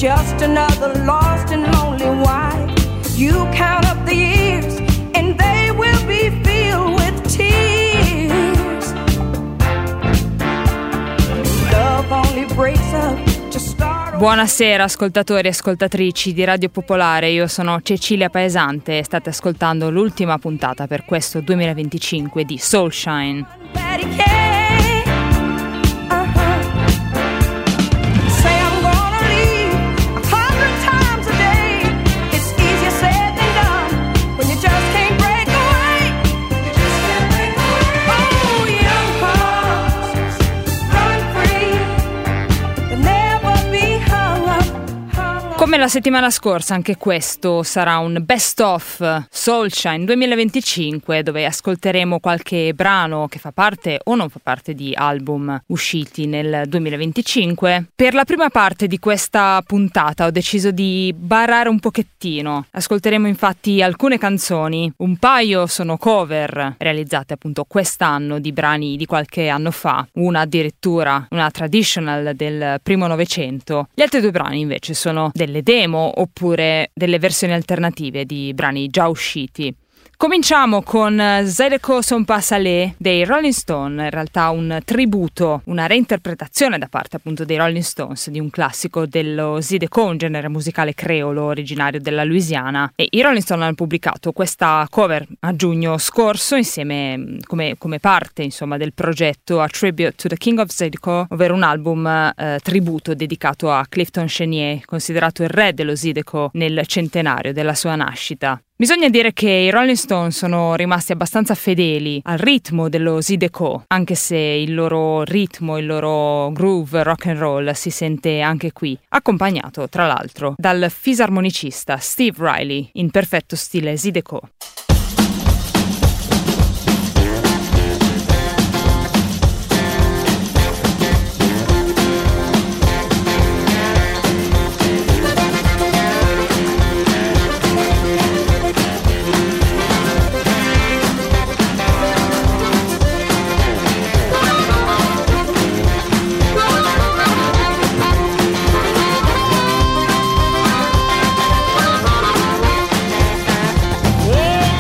just another lost and lonely wife. You count up the years and they will be filled with tears. Love only breaks up to start. Buonasera ascoltatori e ascoltatrici di Radio Popolare, io sono Cecilia Paesante e state ascoltando l'ultima puntata per questo 2025 di Soulshine. Come la settimana scorsa, anche questo sarà un best of Soulshine 2025, dove ascolteremo qualche brano che fa parte o non fa parte di album usciti nel 2025. Per la prima parte di questa puntata ho deciso di barare un pochettino. Ascolteremo infatti alcune canzoni, un paio sono cover realizzate appunto quest'anno di brani di qualche anno fa, una addirittura una traditional del primo Novecento. Gli altri due brani invece sono delle demo oppure delle versioni alternative di brani già usciti. Cominciamo con Zydeco Son Pas Salé dei Rolling Stone, in realtà un tributo, una reinterpretazione da parte appunto dei Rolling Stones di un classico dello Zydeco, un genere musicale creolo originario della Louisiana, e i Rolling Stone hanno pubblicato questa cover a giugno scorso insieme come parte insomma del progetto A Tribute to the King of Zydeco, ovvero un album tributo dedicato a Clifton Chenier, considerato il re dello Zydeco nel centenario della sua nascita. Bisogna dire che i Rolling Stone sono rimasti abbastanza fedeli al ritmo dello Zydeco, anche se il loro ritmo, il loro groove rock and roll si sente anche qui, accompagnato tra l'altro dal fisarmonicista Steve Riley in perfetto stile Zydeco. Yeah.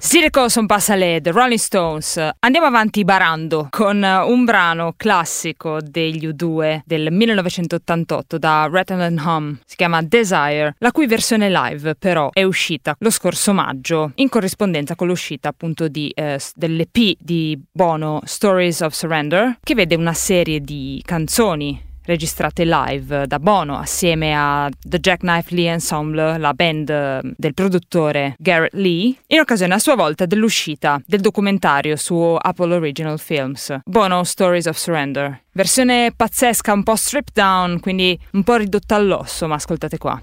Zirko son passale, The Rolling Stones. Andiamo avanti barando con un brano classico degli U2 del 1988 da Rattle & Hum. Si chiama Desire, la cui versione live però è uscita lo scorso maggio in corrispondenza con l'uscita appunto dell'EP di Bono Stories of Surrender, che vede una serie di canzoni registrate live da Bono assieme a The Jackknife Lee Ensemble, la band del produttore Garrett Lee, in occasione a sua volta dell'uscita del documentario su Apple Original Films, Bono Stories of Surrender. Versione pazzesca, un po' stripped down, quindi un po' ridotta all'osso, ma ascoltate qua.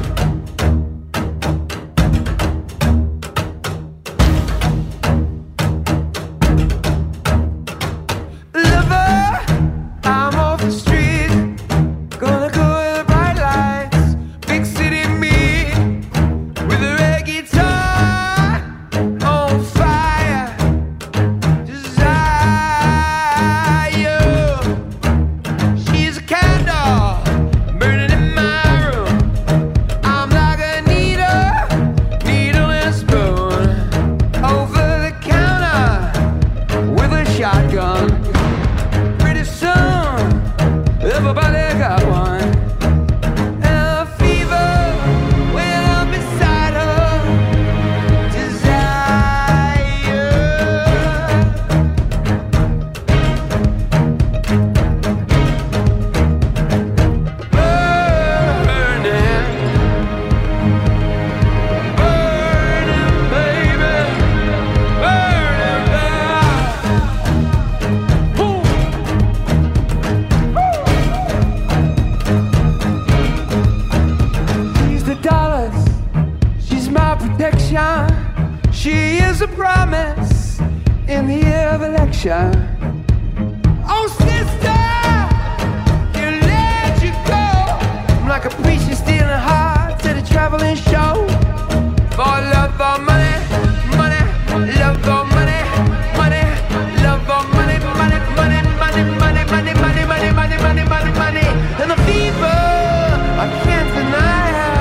She is a promise in the year of election. Oh, sister, you let you go. I'm like a preacher stealing hearts at a traveling show. For love for money, money, love for money, money, love for money, money, money, money, money, money, money, money, money, money, money, money, and the fever I can't deny.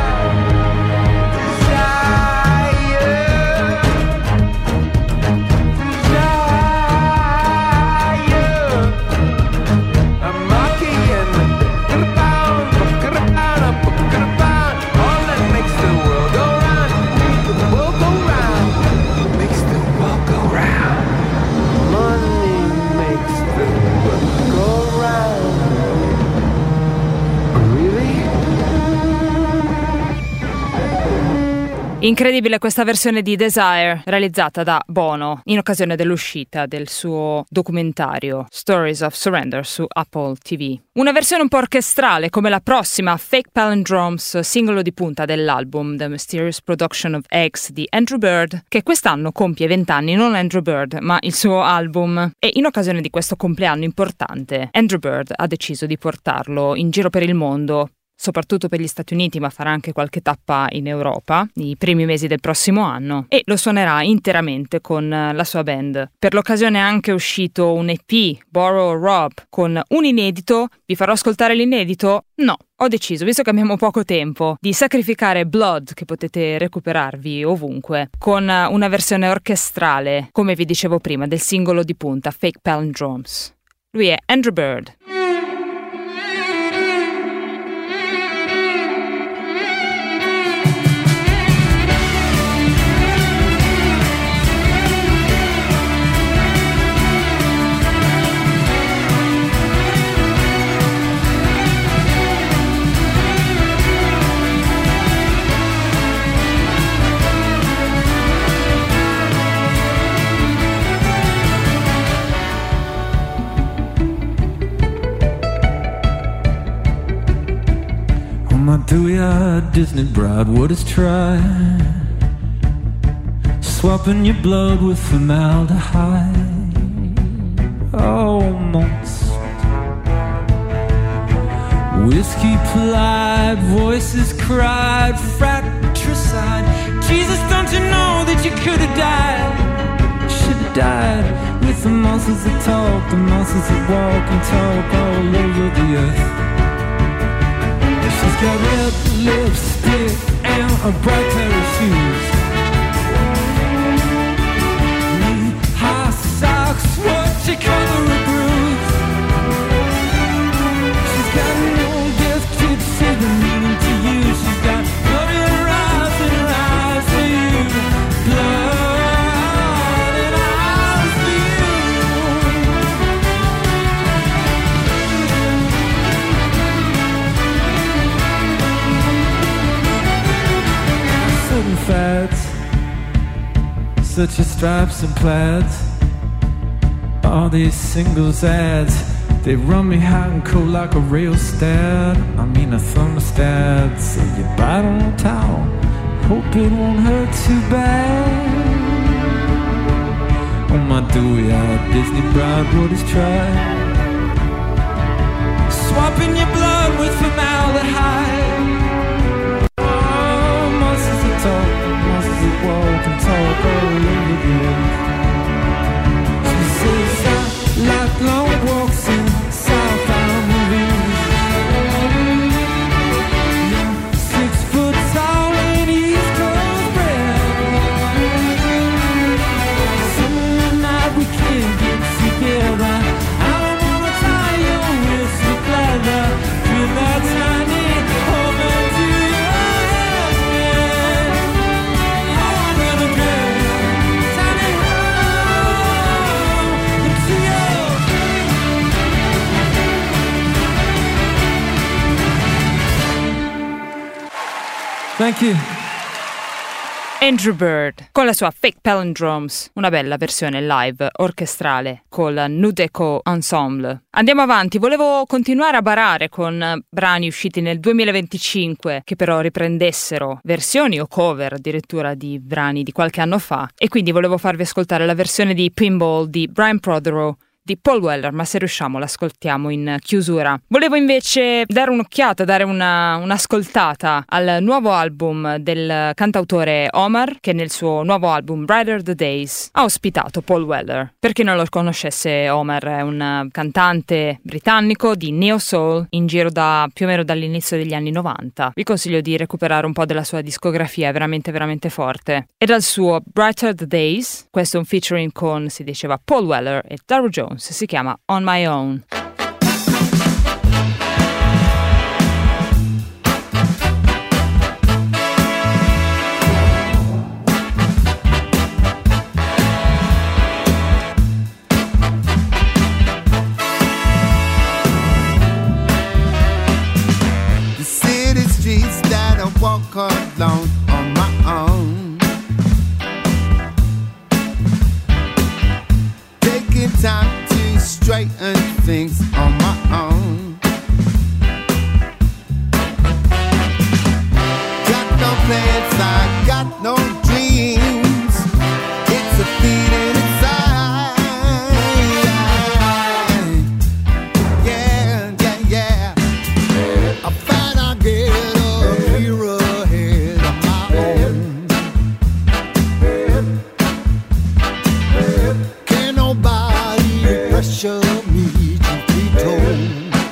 Incredibile questa versione di Desire realizzata da Bono in occasione dell'uscita del suo documentario Stories of Surrender su Apple TV. Una versione un po' orchestrale come la prossima, Fake Palindromes, singolo di punta dell'album The Mysterious Production of Eggs di Andrew Bird, che quest'anno compie 20 anni, non Andrew Bird ma il suo album, e in occasione di questo compleanno importante Andrew Bird ha deciso di portarlo in giro per il mondo, soprattutto per gli Stati Uniti, ma farà anche qualche tappa in Europa nei primi mesi del prossimo anno, e lo suonerà interamente con la sua band. Per l'occasione è anche uscito un EP, Borrow Rob, con un inedito. Vi farò ascoltare l'inedito? No, ho deciso, visto che abbiamo poco tempo, di sacrificare Blood, che potete recuperarvi ovunque, con una versione orchestrale, come vi dicevo prima, del singolo di punta Fake Palindromes. Lui è Andrew Bird. My dewy-eyed Disney bride would have tried swapping your blood with formaldehyde. Almost. Whiskey plied, voices cried, fratricide. Jesus, don't you know that you could have died? Should have died with the monsters that talk, the monsters that walk and talk all over the earth. She's got red lipstick and a bright pair of shoes. shreds, such as stripes and plaids. All these singles ads, they run me hot and cold like a rheostat. I mean a thermostat. So you bite on a towel, hope it won't hurt too bad. Oh my dewy-eyed Disney bride, what is try? Swapping your blood with formaldehyde. Oh, monsters that talk, monsters that walk and talk all over the earth. She says I like long walks in southbound movies. 6 foot tall and East Coast bred. Summer night we can't get together. I don't wanna tie your wrist with leather. Feel that tiny home into your head. Oh, I'm gonna get tiny home into your. Thank you. Andrew Bird con la sua Fake Palindromes, una bella versione live orchestrale col Nudeco Ensemble. Andiamo avanti, volevo continuare a barare con brani usciti nel 2025 che però riprendessero versioni o cover addirittura di brani di qualche anno fa, e quindi volevo farvi ascoltare la versione di Pinball di Brian Prothero di Paul Weller, ma se riusciamo l'ascoltiamo in chiusura. Volevo invece dare un'occhiata, dare un'ascoltata al nuovo album del cantautore Omar, che nel suo nuovo album Brighter the Days ha ospitato Paul Weller. Per chi non lo conoscesse, Omar è un cantante britannico di neo soul in giro da più o meno dall'inizio degli anni 90. Vi consiglio di recuperare un po' della sua discografia, è veramente veramente forte. E dal suo Brighter the Days, questo è un featuring con, si diceva, Paul Weller e Darryl Jones, si chiama On My Own. The city streets that I walk alone on my own, taking time to straighten things on my own. Got no plans, I got no dreams. It's a feeling inside. Yeah, yeah, yeah. I find I get a hero ahead of my own. Can't nobody pressure me to be told.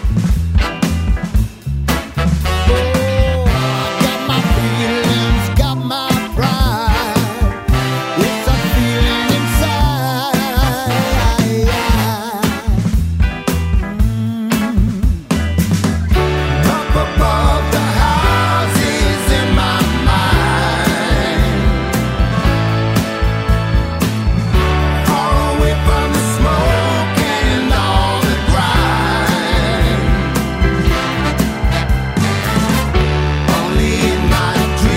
Oh, I got my feelings, got my pride. It's a feeling inside. Up above the houses in my mind, far away from the smoke and all the grind. Only in my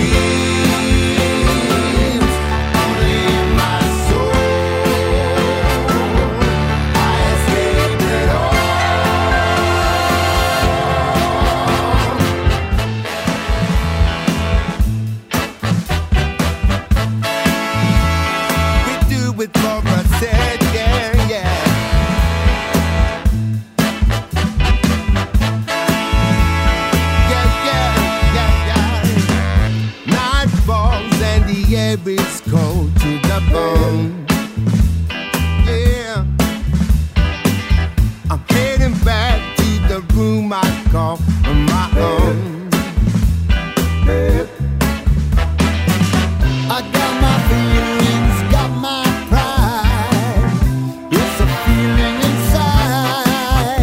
dreams, only in my soul, I escape it all. We do it for ourselves, yeah, yeah. Yeah, yeah, yeah, yeah. Night falls and the air is cold to the bone. Yeah. I'm heading back to the room I call my own. I got my feelings, got my pride. It's a feeling inside.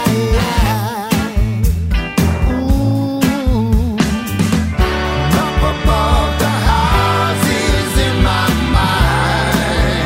Ooh. Up above the houses in my mind,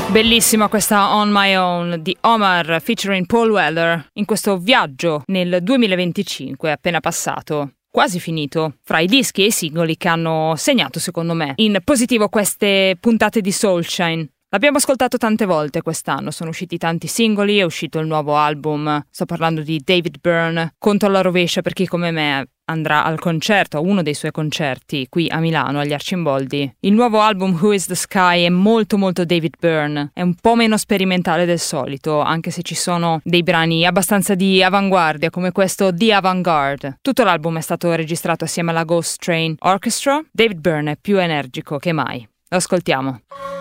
Bellissima questa On My Own di Omar featuring Paul Weller in questo viaggio nel 2025 appena passato. Quasi finito, fra i dischi e i singoli che hanno segnato, secondo me, in positivo queste puntate di Soulshine. L'abbiamo ascoltato tante volte quest'anno, sono usciti tanti singoli, è uscito il nuovo album, sto parlando di David Byrne, conto alla rovescia per chi come me andrà al concerto, a uno dei suoi concerti qui a Milano, agli Arcimboldi. Il nuovo album Who is the Sky è molto molto David Byrne, è un po' meno sperimentale del solito, anche se ci sono dei brani abbastanza di avanguardia come questo The Avant-Garde. Tutto l'album è stato registrato assieme alla Ghost Train Orchestra. David Byrne è più energico che mai. Lo ascoltiamo.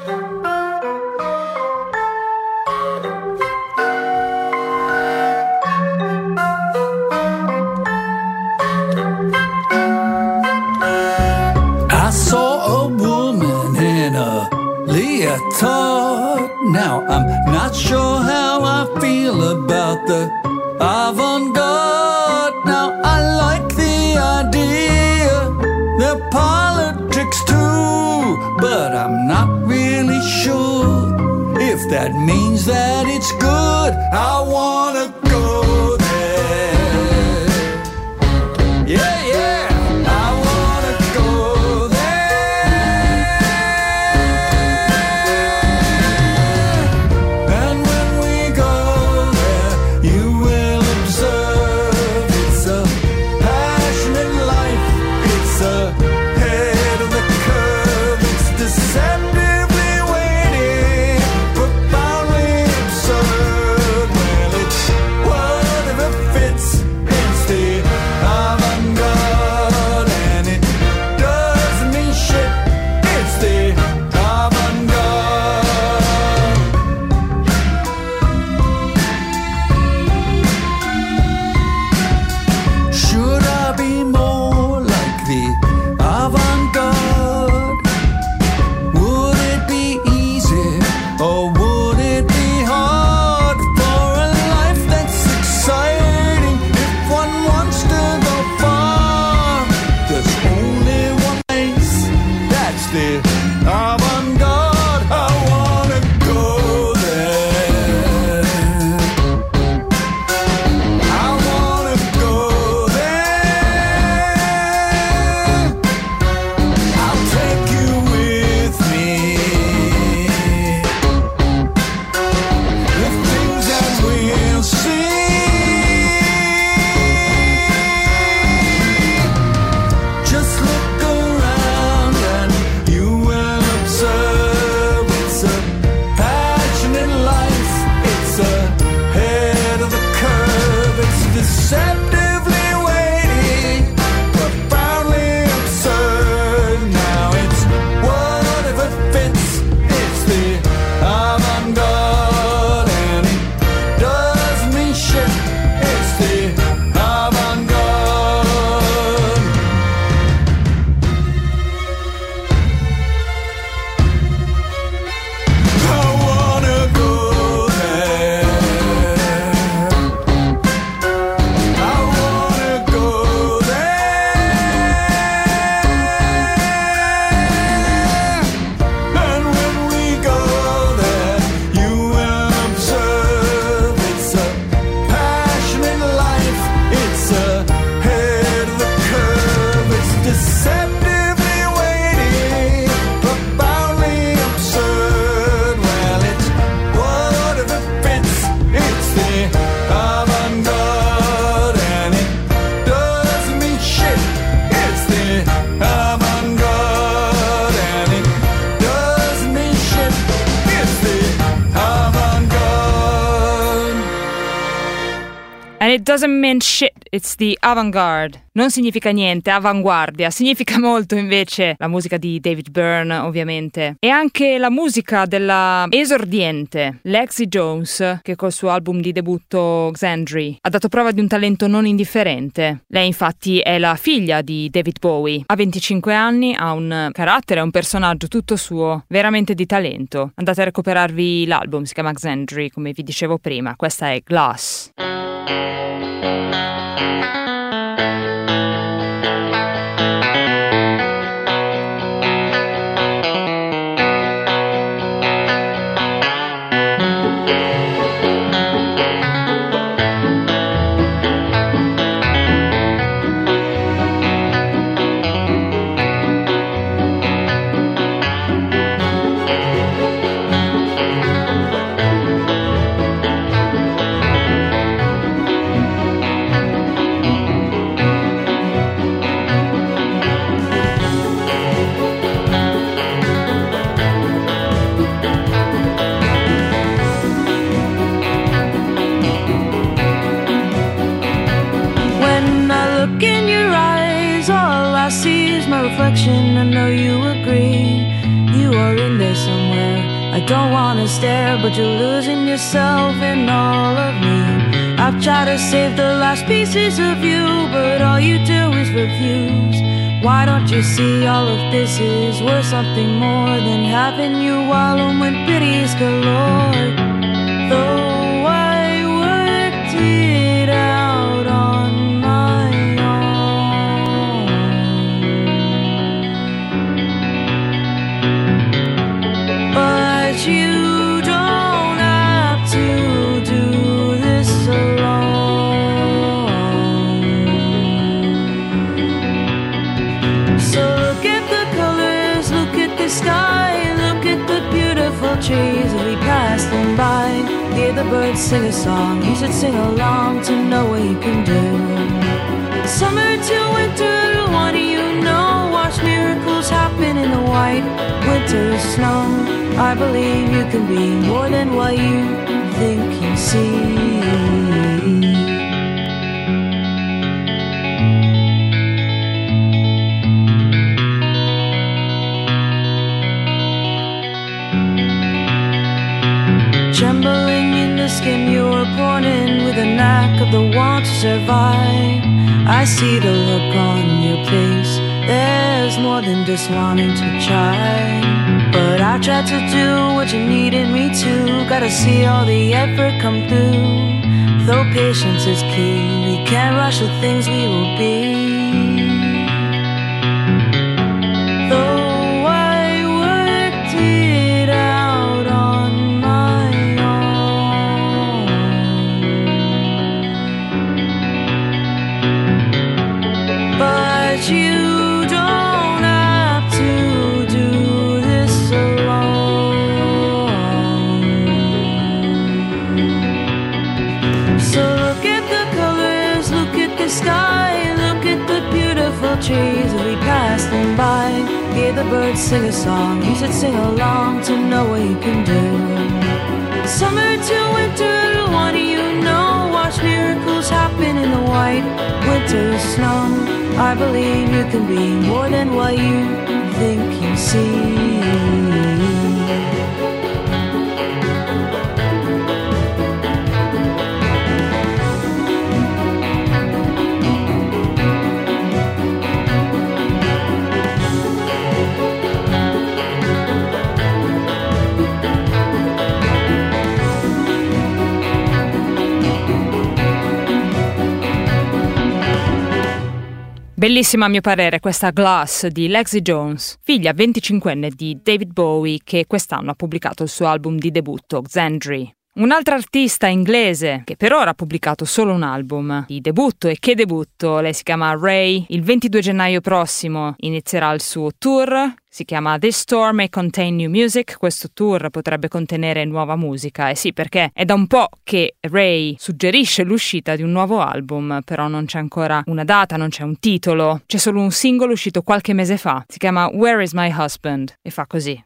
I saw a woman in a leotard. Now I'm not sure how I feel about the avant-garde. Now I like the idea, the politics too, but I'm not really sure if that means that it's good. I wanna go there. Yeah, yeah. And it doesn't mean shit, it's the avant-garde. Non significa niente, avanguardia. Significa molto invece la musica di David Byrne, ovviamente. E anche la musica della esordiente Lexi Jones, che col suo album di debutto Xandri ha dato prova di un talento non indifferente. Lei infatti è la figlia di David Bowie. Ha 25 anni, ha un carattere, un personaggio tutto suo, veramente di talento. Andate a recuperarvi l'album, si chiama Xandri, come vi dicevo prima. Questa è Glass. reflection, I know you agree. You are in there somewhere. I don't wanna stare, but you're losing yourself in all of me. I've tried to save the last pieces of you, but all you do is refuse. Why don't you see all of this is worth something more than having you wallow when pity's galore? Though I worked it out on my own, but you don't have to do this alone. So look at the colors, look at the sky, look at the beautiful trees as we pass them by. Hear the birds sing a song, you should sing along to know what you can do. Summer to winter, what do you know? Watch miracles happen in the white winter snow. I believe you can be more than what you think you see. Trembling in the skin you were born in, with a knack of the want to survive. I see the look on your face. There's more than just wanting to try. But I tried to do what you needed me to. Gotta see all the effort come through. Though patience is key, we can't rush the things we will be. Though I worked it out on my own, but you don't have to do this alone. So look at the colors, look at the sky, look at the beautiful trees as we pass them by. Hear the birds sing a song, you should sing along to know what you can do. Summer to winter, what do you know? Watch miracles happen in the white winter snow. I believe you can be more than what you think you see. Bellissima a mio parere questa Glass di Lexi Jones, figlia 25enne di David Bowie, che quest'anno ha pubblicato il suo album di debutto, Xandri. Un'altra artista inglese che per ora ha pubblicato solo un album di debutto, e che debutto, lei si chiama Ray. Il 22 gennaio prossimo inizierà il suo tour, si chiama This Tour May Contain New Music. Questo tour potrebbe contenere nuova musica, e sì, perché è da un po' che Ray suggerisce l'uscita di un nuovo album, però non c'è ancora una data, non c'è un titolo, c'è solo un singolo uscito qualche mese fa, si chiama Where Is My Husband, e fa così.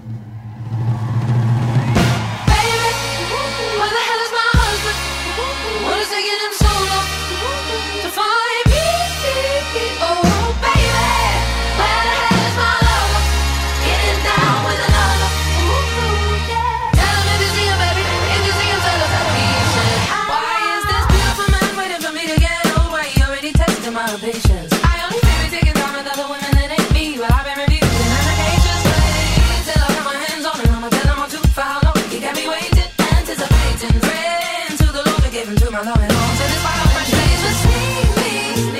Patience. I only feel taking time with other women that ain't me, but I've been reviewed in medications. Till I got my hands on it, I'ma tell them I'm too for how long. You got me waiting, anticipating, praying to the Lord to give him to my Lord and on to this final fresh place. Just need me,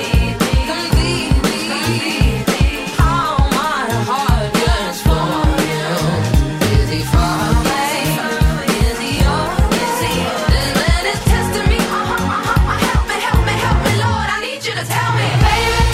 completely. All my heart yearns for you. Is he far away? Is he yours? This man is testing me. Help me, Lord, I need you to tell me, baby.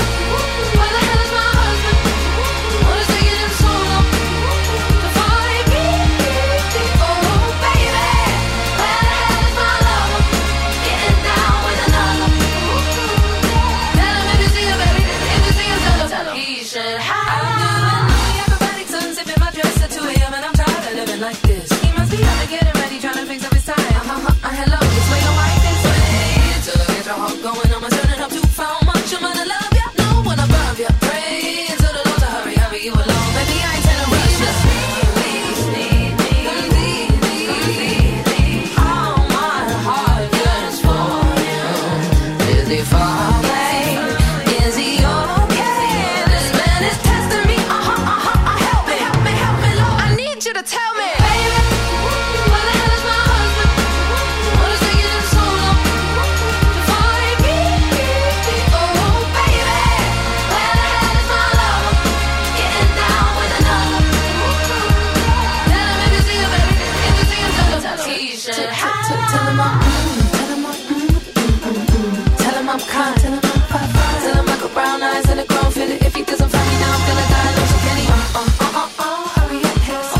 should have. Tell him I'm tell him I'm kind. Tell him I'm fine. Tell him I got brown eyes and a grown feel it. If he doesn't find me now, I'm gonna die. No, so can he? Hurry up, yes.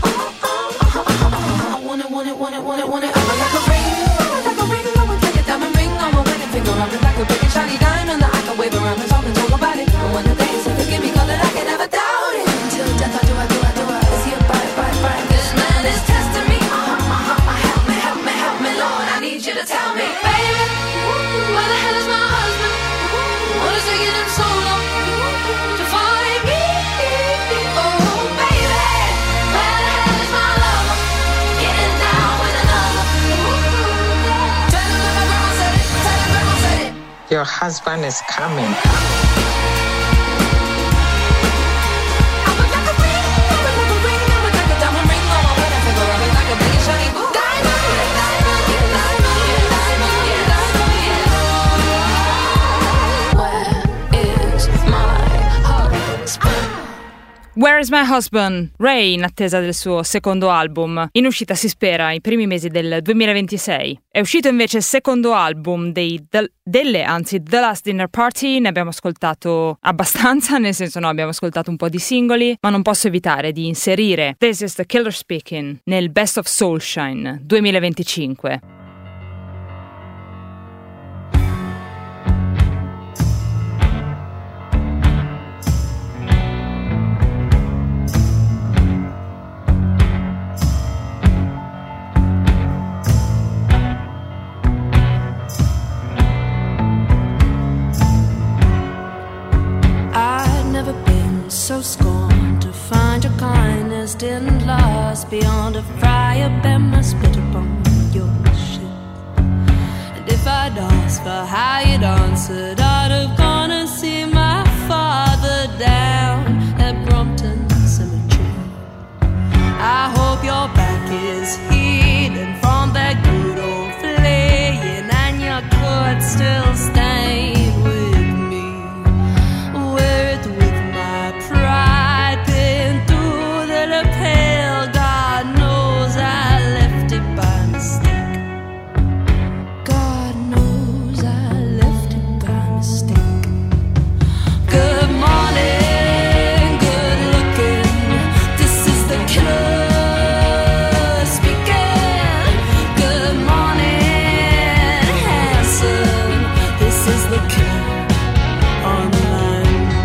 I want it. I'm like a ring. I would like a diamond ring on my wedding finger. I'm like a big and shiny diamond that I can wave around and talk about it. And when the days are forgive me, call it, I can never doubt it. Until death, I do. Is he a bite? This man is testing me. Help me, Lord. I need you to tell me, baby, where the hell is my husband? What is taking him so long to find me? Oh, baby, where the hell is my lover? Getting down with another. Tell him that my grandma said it. Your husband is coming. Where is My Husband? Ray in attesa del suo secondo album, in uscita si spera i primi mesi del 2026. È uscito invece il secondo album The Last Dinner Party, ne abbiamo ascoltato abbastanza, nel senso no, abbiamo ascoltato un po' di singoli, ma non posso evitare di inserire This is the Killer Speaking nel Best of Soulshine 2025. So scorned to find your kindness didn't last beyond a fire bend my spit upon your shit. And if I'd asked for how you'd answered, I'd have gone and seen my father down at Brompton Cemetery. I hope your back is healing from that good old flaying, and you could still stay with me. Wear it with pride pinned through the lapel. God knows I left it by mistake. God knows I left it by mistake. Good morning, good looking. This is the killer speaking. Good morning, handsome. This is the killer on the line.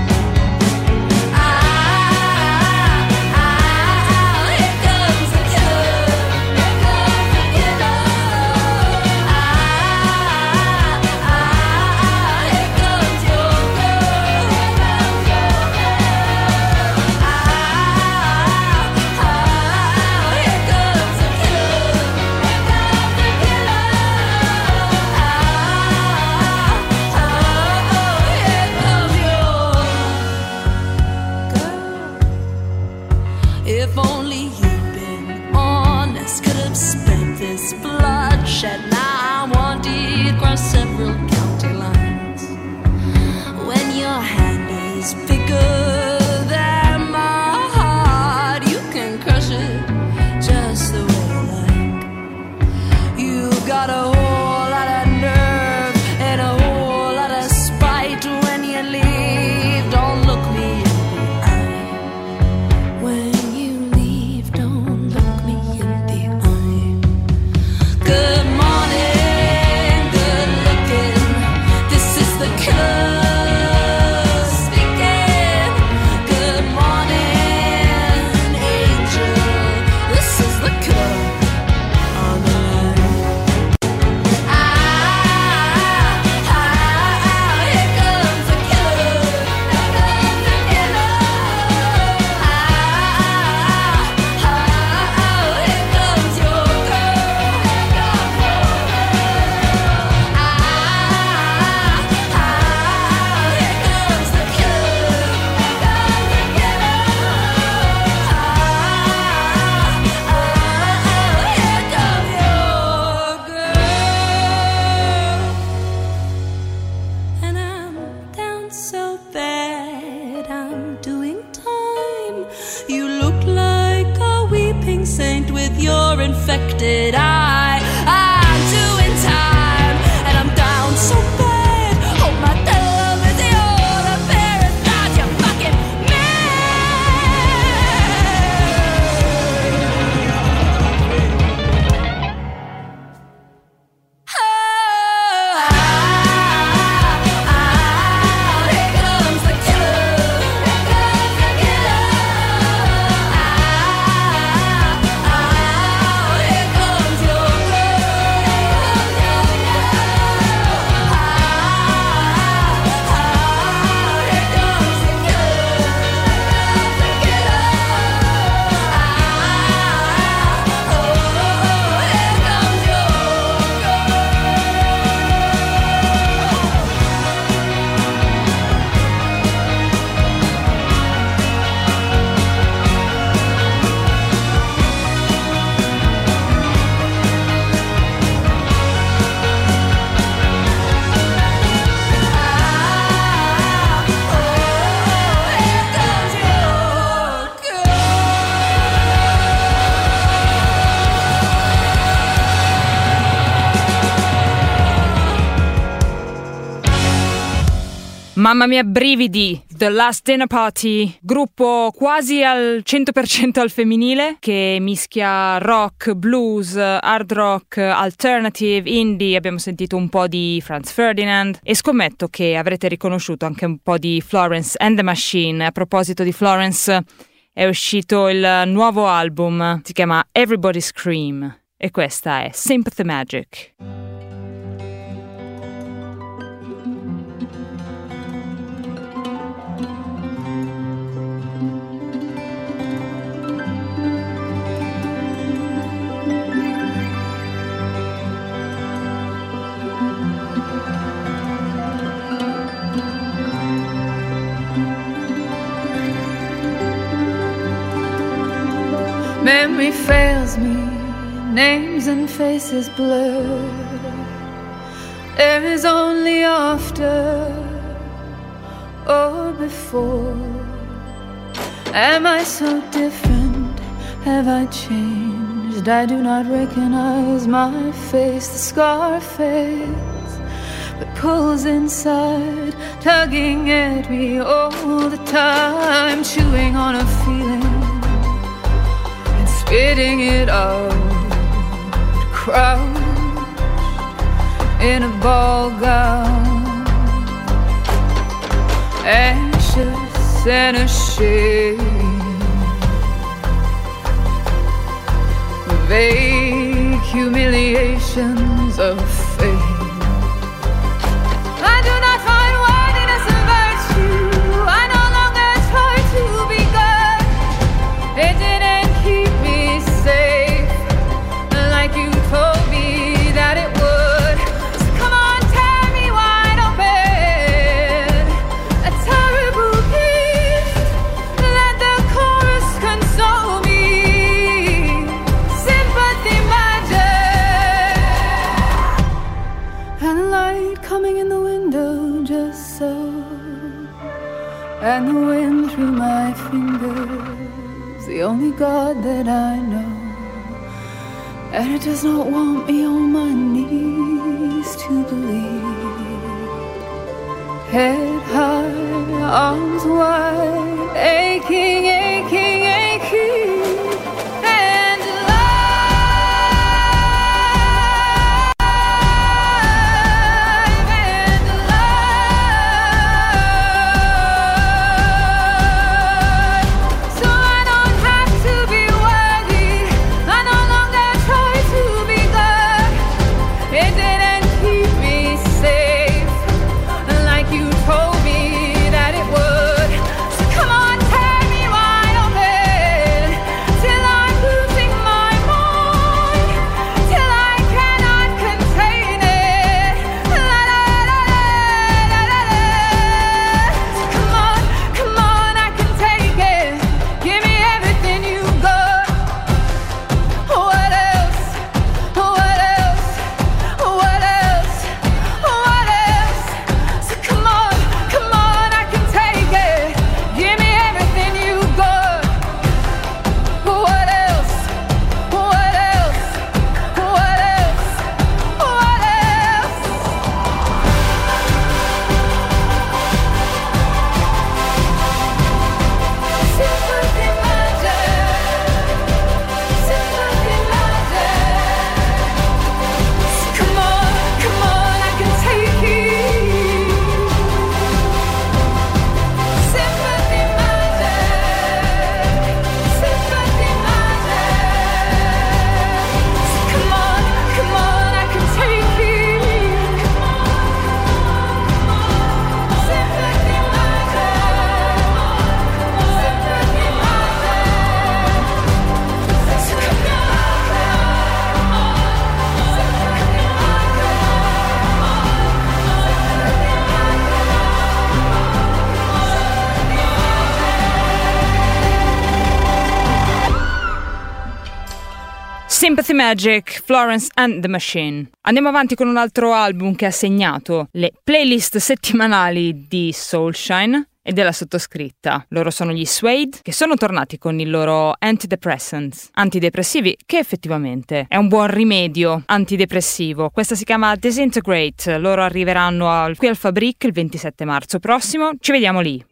If only you'd been honest, could have spent this bloodshed. Now I wanted across several county lines. When your hand is bigger than my heart, you can crush it just the way you like. You've got a whole lot of nerve and a whole lot of spite. When you leave, don't look me in the eye. When don't look me in the eye. Good morning, good looking. This is the killer speaking. Mamma mia, brividi! The Last Dinner Party, gruppo quasi al 100% al femminile che mischia rock, blues, hard rock, alternative, indie. Abbiamo sentito un po' di Franz Ferdinand e scommetto che avrete riconosciuto anche un po' di Florence and the Machine. A proposito di Florence, è uscito il nuovo album, si chiama Everybody Scream e questa è Sympathy Magic. Memory fails me, names and faces blur. There is only after or before. Am I so different? Have I changed? I do not recognize my face. The scar fades, but pulls inside, tugging at me all the time, chewing on a feeling, spitting it out, crouched in a ball gown, anxious and ashamed, vague humiliations of fate. I do not find worthiness and virtue. I no longer try to be good. It didn't keep me safe like you told me that it would. So come on, tear me wide open, a terrible gift. Let the chorus console me. Sympathy magic, and the light coming in the window just so, and the wind through my fingers, the only God that I know. And it does not want me on my knees to believe. Head high, arms wide, aching, aching, aching. And alive, and alive. So I don't have to be worthy. I no longer try to be good. It didn't keep me safe like you told me that it would. So come on, tear me wide open till I'm losing my mind, till I cannot contain it. La la la la la la la. So come on, I can take it. Give me everything you got. What else? What else? What else? What else? So come on, I can take it. Give me everything you got. What else? What else? What else? What else? Sympathy magic, sympathy magic. Come on, I can take it. Sympathy magic, sympathy magic. Come on, I can take it. Sympathy Sympathy Magic, Florence and the Machine. Andiamo avanti con un altro album che ha segnato le playlist settimanali di Soulshine. e della sottoscritta. Loro sono gli Suede, che sono tornati con il loro antidepressivi, che effettivamente è un buon rimedio antidepressivo. Questa si chiama Disintegrate. Loro arriveranno qui al Fabric il 27 marzo prossimo. Ci vediamo lì.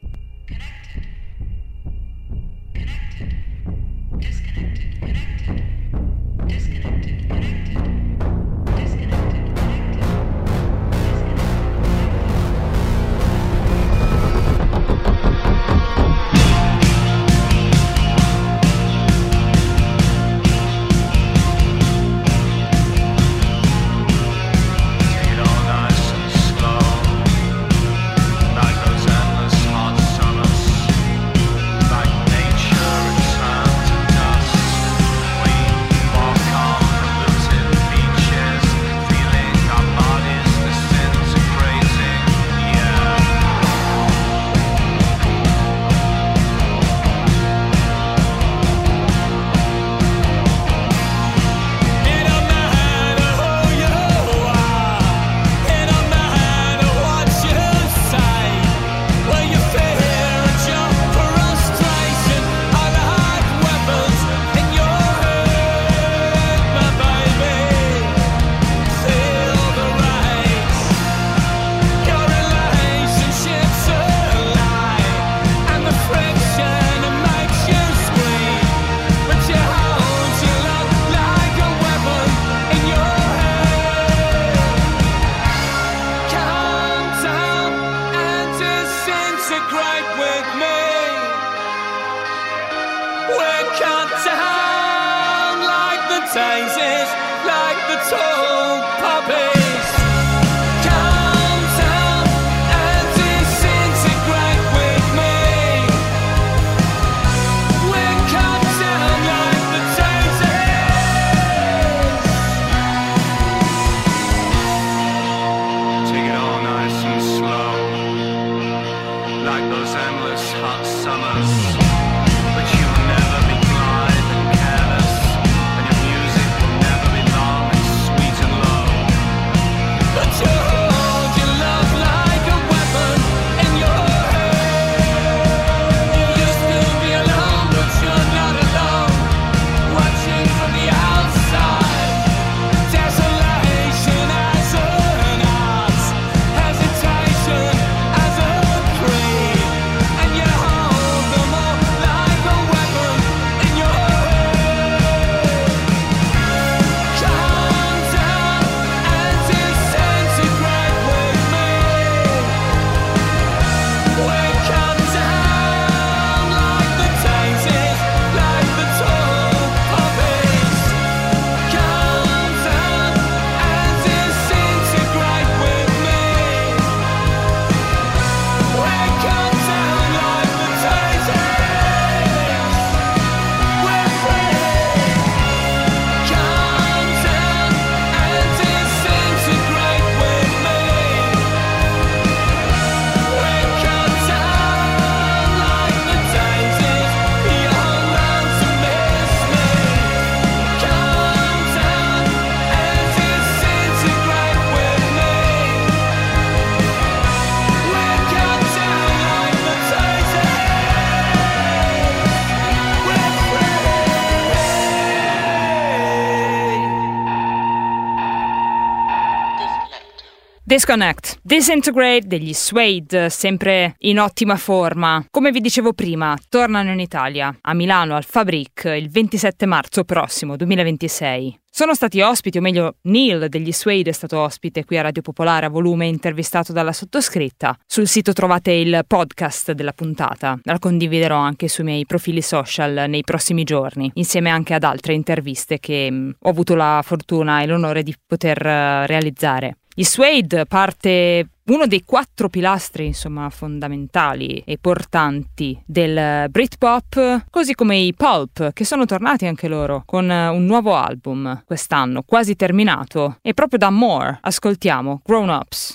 Disconnect, Disintegrate degli Suede, sempre in ottima forma. Come vi dicevo prima, tornano in Italia, a Milano al Fabric, il 27 marzo prossimo, 2026. Sono stati ospiti, o meglio Neil degli Suede è stato ospite qui a Radio Popolare a volume, intervistato dalla sottoscritta. Sul sito trovate il podcast della puntata, la condividerò anche sui miei profili social nei prossimi giorni, insieme anche ad altre interviste che ho avuto la fortuna e l'onore di poter realizzare. Gli Suede parte uno dei 4 pilastri, insomma, fondamentali e portanti del Britpop, così come i Pulp, che sono tornati anche loro con un nuovo album quest'anno, quasi terminato, e proprio da More ascoltiamo Grown Ups.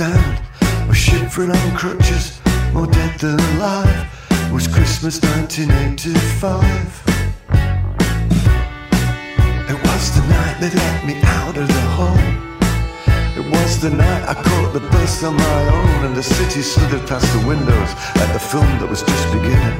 stand, was shivering on crutches, more dead than alive. It was Christmas 1985. It was the night they let me out of the home. It was the night I caught the bus on my own, and the city slithered past the windows like the film that was just beginning.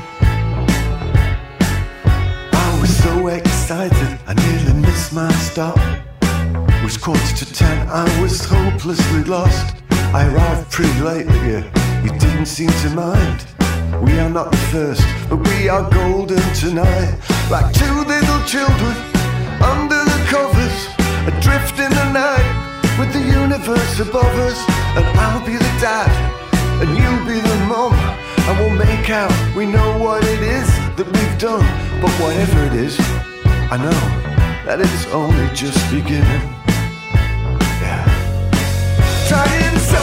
I was so excited, I nearly missed my stop. It was 10:15, I was hopelessly lost. I arrived pretty late, but you didn't seem to mind. We are not the first, but we are golden tonight. Like two little children under the covers, adrift in the night with the universe above us. And I'll be the dad, and you'll be the mum, and we'll make out we know what it is that we've done. But whatever it is, I know that it's only just beginning. Yeah. Trying so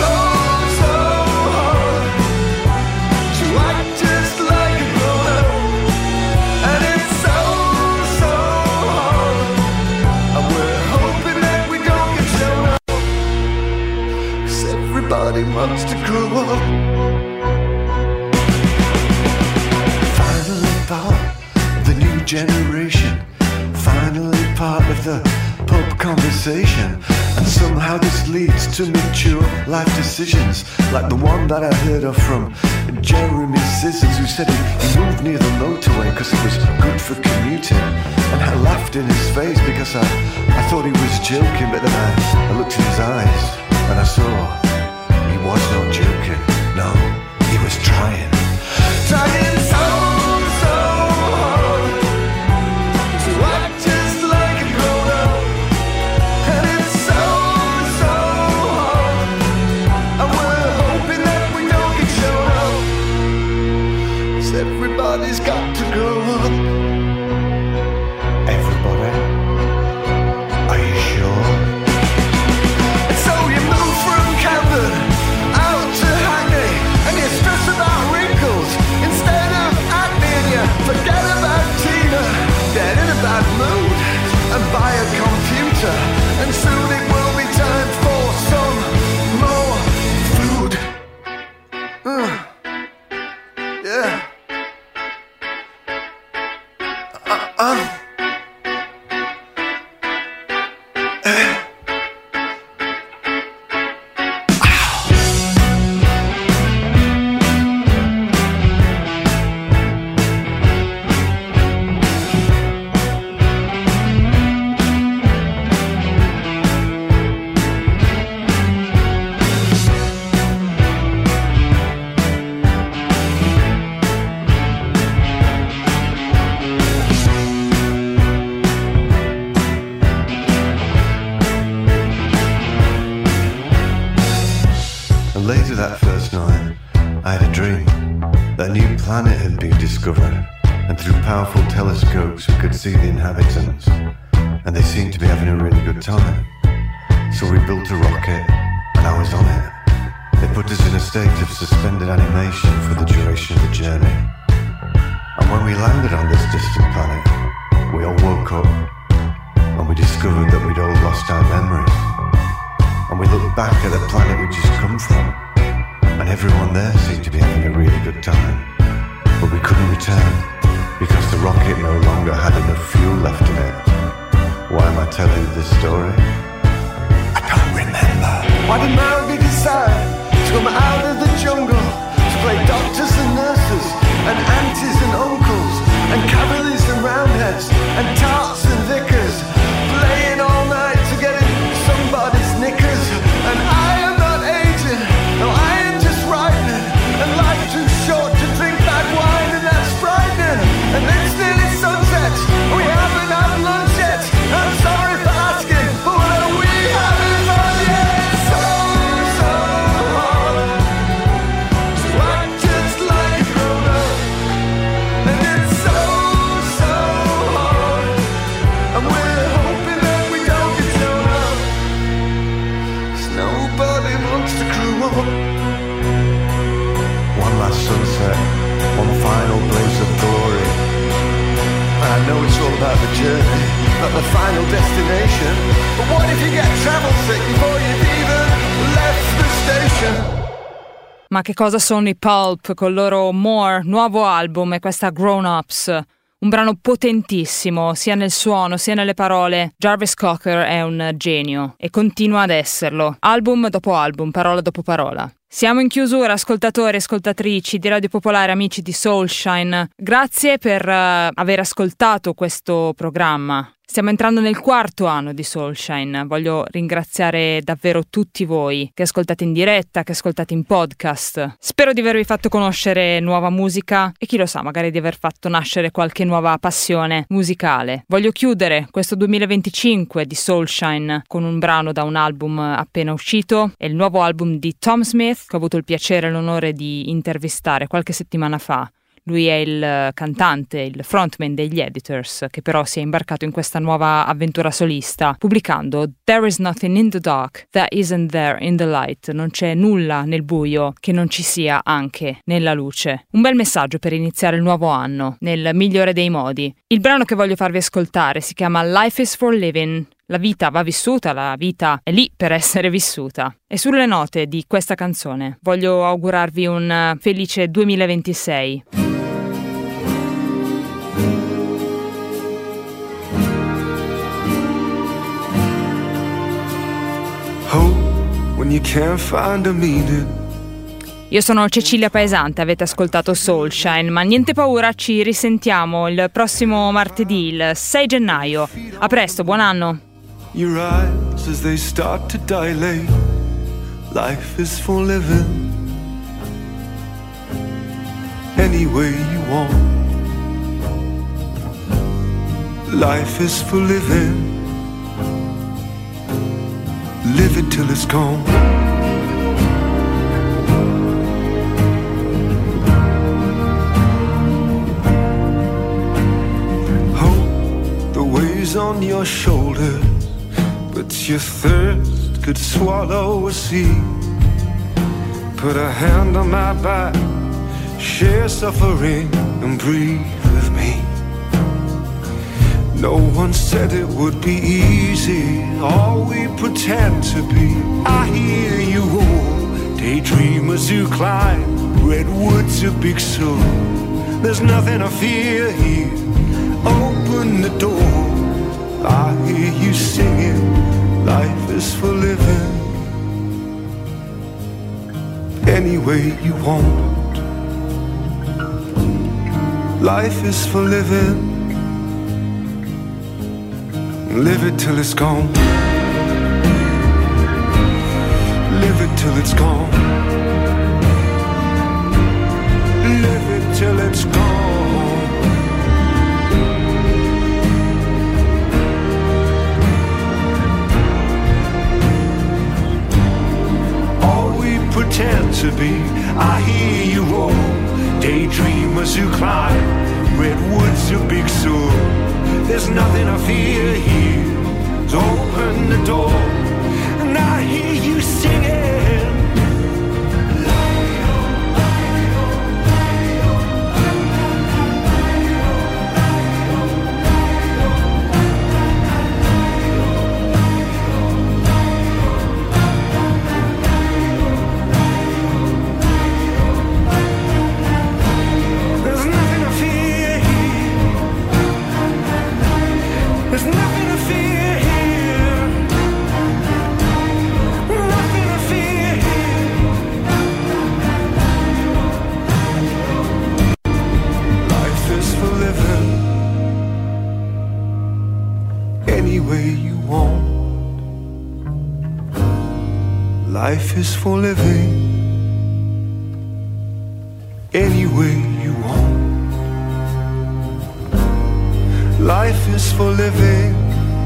hard to act just like a grown-up, and it's so hard, and we're hoping that we don't get shown up, 'cause everybody wants to grow up. Finally part of the new generation, finally part of the pub conversation. And somehow this leads to mature life decisions, like the one that I heard of from Jeremy Scissors, who said he moved near the motorway because it was good for commuting. And I laughed in his face because I thought he was joking, but then I looked in his eyes and I saw he was not joking. No, he was trying. Trying so hard to act just like a grown-up, and it's so hard, and we're hoping that we don't get shown up, 'cause everybody's got to grow up. Everybody? Are you sure? And so you move from Camden out to Hackney, and you stress about wrinkles instead of acne, and you forget about Tina, get in a bad mood, and buy a computer, and soon it will be time for some more food. Yeah. Later that first night, I had a dream that a new planet had been discovered, and through powerful telescopes we could see the inhabitants, and they seemed to be having a really good time. So we built a rocket, and I was on it. They put us in a state of suspended animation for the duration of the journey. And when we landed on this distant planet, we all woke up, and we discovered that we'd all lost our memories. And we looked back at the planet we'd just come from, and everyone there seemed to be having a really good time. But we couldn't return, because the rocket no longer had enough fuel left in it. Why am I telling you this story? I don't remember. Why did Mowgli decide to come out of the jungle to play doctors and nurses, and aunties and uncles, and cavaliers and roundheads, and tarts and vicars, playing all night to get in somebody's knickers? And I am not aging, no, I am just ripening, and life too short to drink bad wine, and that's frightening. And it's nearly sunset, we haven't had lunch yet. I'm sorry for asking, but what are we having fun yet? So hard to act just like a grown-up, and it's so hard, and we're hoping that we don't get shown up, 'cause nobody wants to grow up. One last sunset, one final blaze of glory. I know it's all about the journey, not the final destination. But what if you get travel sick before you've even left the station. Ma che cosa sono i Pulp con il loro More, nuovo album, e questa Grown Ups? Un brano potentissimo, sia nel suono sia nelle parole. Jarvis Cocker è un genio e continua ad esserlo, album dopo album, parola dopo parola. Siamo in chiusura, ascoltatori e ascoltatrici di Radio Popolare, amici di Soulshine. Grazie per aver ascoltato questo programma. Stiamo entrando nel 4º anno di Soulshine. Voglio ringraziare davvero tutti voi che ascoltate in diretta, che ascoltate in podcast. Spero di avervi fatto conoscere nuova musica e chi lo sa, magari di aver fatto nascere qualche nuova passione musicale. Voglio chiudere questo 2025 di Soulshine con un brano da un album appena uscito. È il nuovo album di Tom Smith, che ho avuto il piacere e l'onore di intervistare qualche settimana fa. Lui è il cantante, il frontman degli Editors, che però si è imbarcato in questa nuova avventura solista, pubblicando There is nothing in the dark that isn't there in the light. Non c'è nulla nel buio che non ci sia anche nella luce. Un bel messaggio per iniziare il nuovo anno, nel migliore dei modi. Il brano che voglio farvi ascoltare si chiama Life is for Living. La vita va vissuta, la vita è lì per essere vissuta. E sulle note di questa canzone voglio augurarvi un felice 2026. When you can't find a meaning. Io sono Cecilia Paesante, avete ascoltato Soulshine, ma niente paura, ci risentiamo il prossimo martedì, il 6 gennaio. A presto, buon anno. Your eyes as they start to dilate. Life is for living any way you want. Life is for living. Live it till it's gone. Hold the waves on your shoulders, but your thirst could swallow a sea. Put a hand on my back, share suffering and breathe with me. No one said it would be easy, all we pretend to be. I hear you all, daydreamers who climb redwoods to Big Sur. There's nothing to fear here, open the door. I hear you singing, life is for living any way you want. Life is for living. Live it till it's gone. Live it till it's gone. Live it till it's gone. All we pretend to be, I hear you roll. Daydreamers who climb redwoods to Big Sur. There's nothing I fear here, so open the door, and I hear you singing. There's nothing I fear here. There's nothing to fear here. Nothing to fear here. Life is for living any way you want. Life is for living any way you want. Life is for living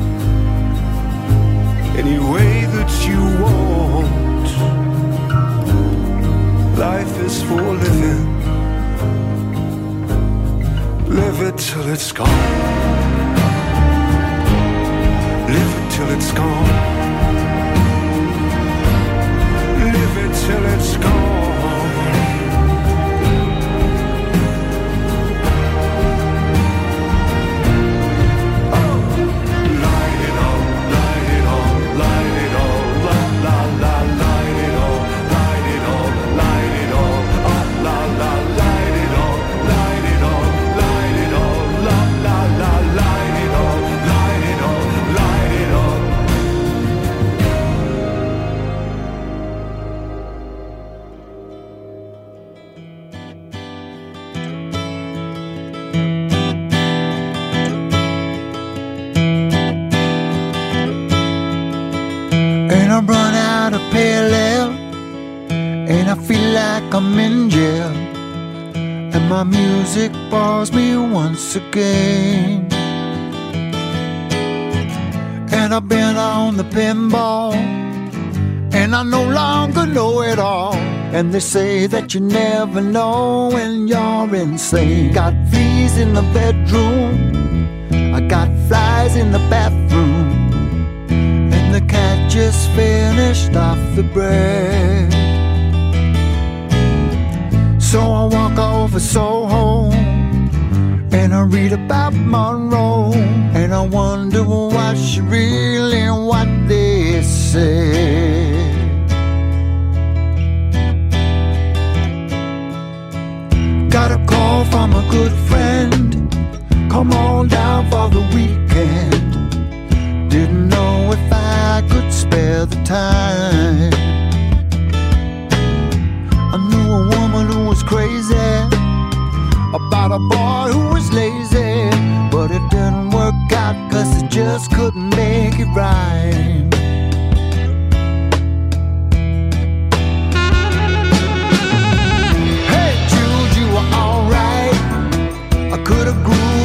any way that you want. Life is for living. Live it till it's gone. Live it till it's gone. Live it till it's gone. Light it all, la la la, light it all. And I run out of pale ale, and I feel like I'm in jail, and my music bores me once again. And I've been on the pinball, and I no longer know it all. And they say that you never know when you're insane. Got fleas in the bedroom, I got flies in the bathroom, and the cat just finished off the bread. So I walk over Soho, and I read about Monroe, and I wonder was she really what they say. Got a call from a good friend, come on down for the weekend. Didn't know if I could spare the time. I knew a woman who was crazy about a boy who was lazy, but it didn't work out 'cause it just couldn't make it right. Hey Jude, you were alright, I could've grew